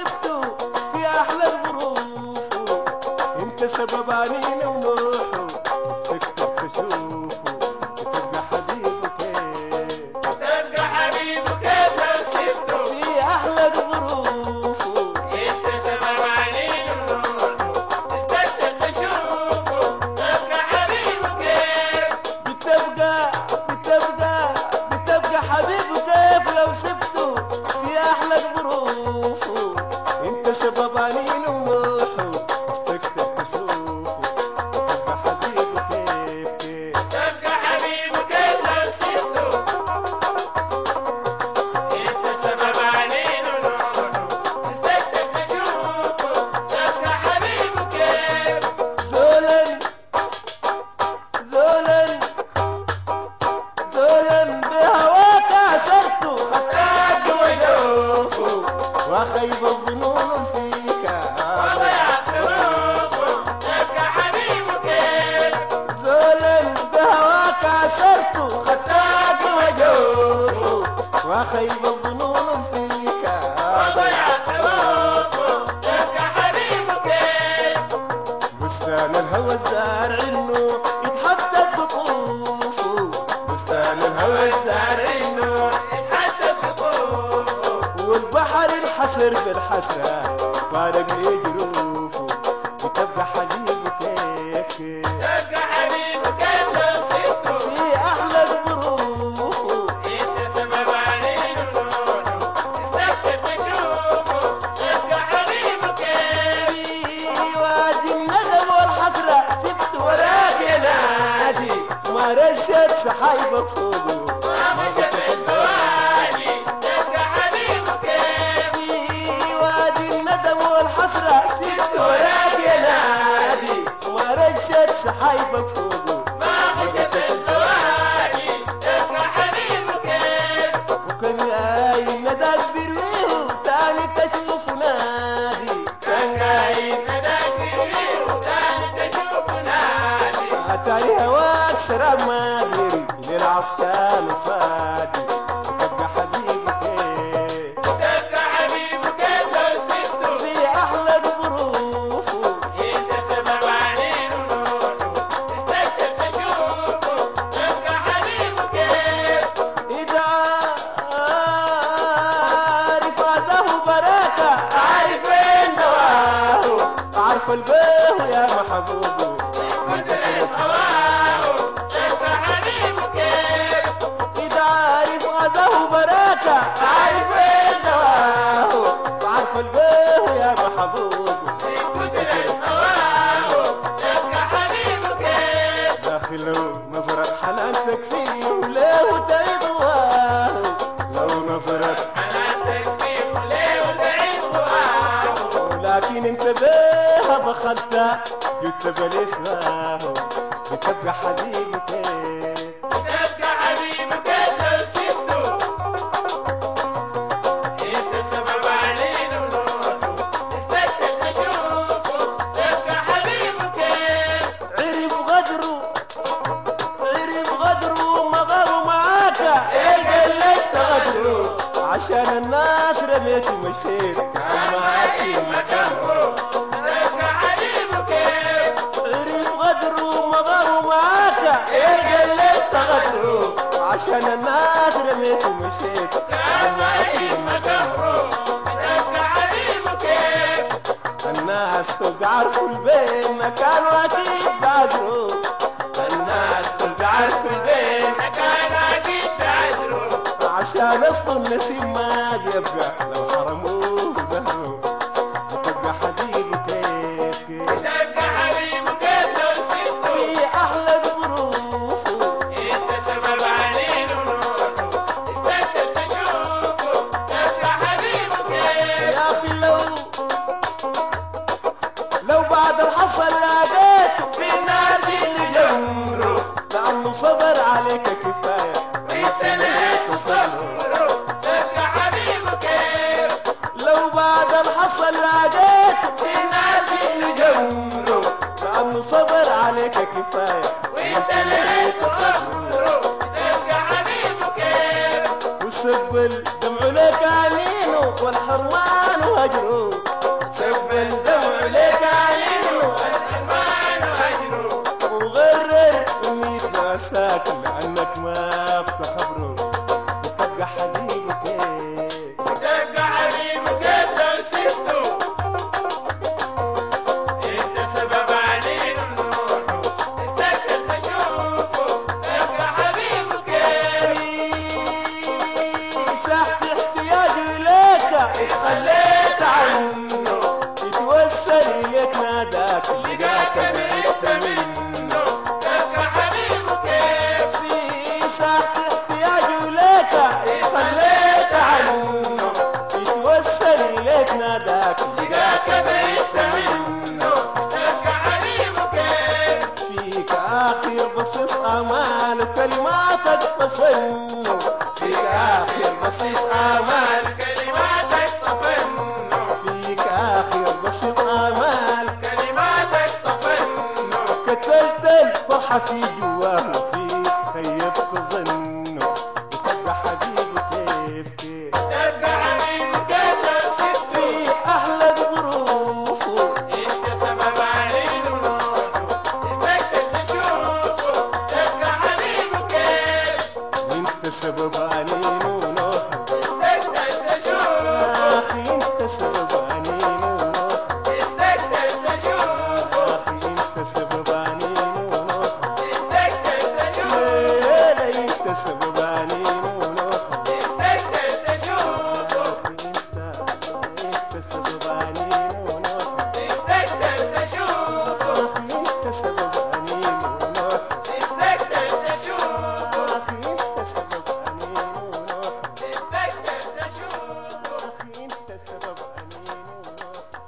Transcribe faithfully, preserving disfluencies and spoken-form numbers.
سبته في احلى الظروف، انت سبب عنينا ونوحه مستكتر تشوفه، تبقى حبيبه كيف تبقى حبيبه كيف لو سبته في احلى الظروف، انت سبب عليه ونوحه تستكتر تشوفه، تبقى حبيبه كيف بتبقى بتبقى بتبقى حبيبه كيف لو سبته في احلى الظروف، انت سبب عنينا ونوحه مستكتر تشوفه، تبقى حبيبه كيف كيف تبقى حبيبه كيف لو سبته انت سبب عليه ونوحه تستكتر تشوفه، تبقى حبيبه كيف زولا زولا زولا بهواك عسرته خطاك وجوفه، وخيب الظنون فيك وضيعت ظروفه، تبقى حبيبه كيف زولا بهواك عسرته خطاك وجوفه، وخيب الظنون فيك وضيعت ظروفه، تبقى حبيبه كيف بستان الهوى الزارع انه يتحدد بطوفه، بستان الهوى الزارع انه اتحدد خطوفه، والبحر الحسر بالحسرة فارق لي جروفه، وتبقى حبيبه كيف كيف تبقى حبيبه كيف لو سبته في أحلى الظروف، انت سبب عليه ونوحه تستكتر تشوفه، تبقى حبيبه كيف في وادي الندم والحسرة سبت وراك يا نادي، ما رشت سحايبك فوقه ما مشت البوادي، تبقى حبيبه كيف في وادي الندم والحسرة سبت وراك يا نادي، ما رشت سحايبك فوقه ما مشت البوادي، تبقى حبيبه كيف وكان جاي نداك برويه تاني تشوف نادي، كان قايم نداك بيريه وتاني تشوفه نادي، اتاري هواك سراب ما دري للعطشان وصادي، تبقى حبيبي كيف تبقى حبيبه كيف لو سبته في احلى الظروف، انت سبب عليه ونوحه تستكتر تشوفه، تبقى حبيبه كيف اذا عارف عزاه براكة عارف وين دواه، عارف البيه يا محبوبه قدرة هواه، تبقى حبيبه كيف إذا عارف غزاه براكة عارف وين دواه، وعارف البيه يا محبوب قدرة هواه، تبقى حبيبه كيف داخل لو نظرة حنان تكفيه وليه تعيضواه، لو نظرة حنانتك فيه وليه وتعيد غواه، ولكن انت بيها بخدتها جبت بلساه، بتبقى حبيبي كيف تبقى حبيبه كيف لو سبته انت سبب عليه ونوحه تستكتر تشوفه، تبقى حبيبه كيف عرف غدره عرف غدره مغر معاك ايه قلت غدره، عشان الناس رميت ومشيت كان معاكي مكانه، تبقى حبيبه كيف عرف غدره مغر معاك ايه قلت غدره، عشان الناس رميت ومشيت كان معي مكانه، تبقى حبيبه كيف الناس بيعرفوا البين مكانه اكيد بعذره، الناس بيعرفوا البين كان اكيد بعذره، عشان اصل النسيم ما يبقى لو حرموه زهره، بتبقى حبيبي كيف كيف تبقى حبيبه كيف لو سبته في احلى الظروف، انت سبب عليه ونوحه تستكتر تشوفه، تبقى حبيبه كيف يا اخي لو لو بعد الحصل لقيته في الناس اللي جمره، لانه صبر عليك كفايه وانت نهيت صبره، تبقى حبيبه كيف لو بعد الحصل لقيته في الناس اللي جمره، لانه صبر عليك كفايه وانت نهيت صبره، تبقى حبيبه كيف والسب الدمع لك عنينه والحرمان وهجره سب الدمع لك عينه الحرمان وهجره وغرر ميت ناساك لأنك ما بتخبره وتبقى حبيبه كيف وتبقى حبيبه كيف لو سبته انت سبب عنينه نوحه استكت تشوفه تبقى حبيبه كيف ساحة احتياجي ليك اتخليت عنه يتوسل إليك ناداك لقاك بعدت منه تبقى حبيبه كيف في ساعة احتياجي ليك اتخليت عنه يتوسل إليك ناداك لقاك بعدت منه تبقى حبيبه كيف فيك آخر بصيص آمال وكلماتك تفنه فيك آخر بصيص آمال كلماتك طفنه فيك آخر بصيص آمال كلماتك طفنه كتلت الفرحة في جوا